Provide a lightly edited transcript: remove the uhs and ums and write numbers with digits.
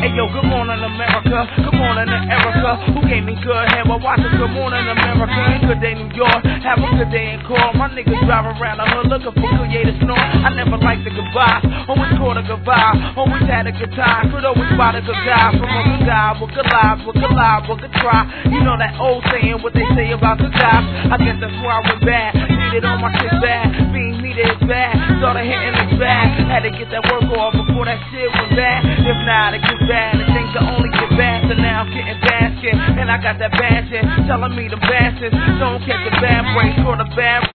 Hey yo, good morning America, good morning to Erica, who gave me good head while watching Good Morning America. And good day New York, have a good day in court. My niggas driving around the hood looking for creative snore. I never liked the goodbye, always caught a good vibe, always had a good time, could always spot a good guy. From a good guy with good lives, with good lives, with good try. You know that old saying, what they say about good guys. I guess that's why I went bad, needed on my shit bad, being needed is bad, started hitting it bad. Had to get that work off before that shit was bad. If not, it gets bad, and things will only get bad. So now I'm getting basket, and I got that bad shit telling me the bastards don't catch a bad break, caught a bad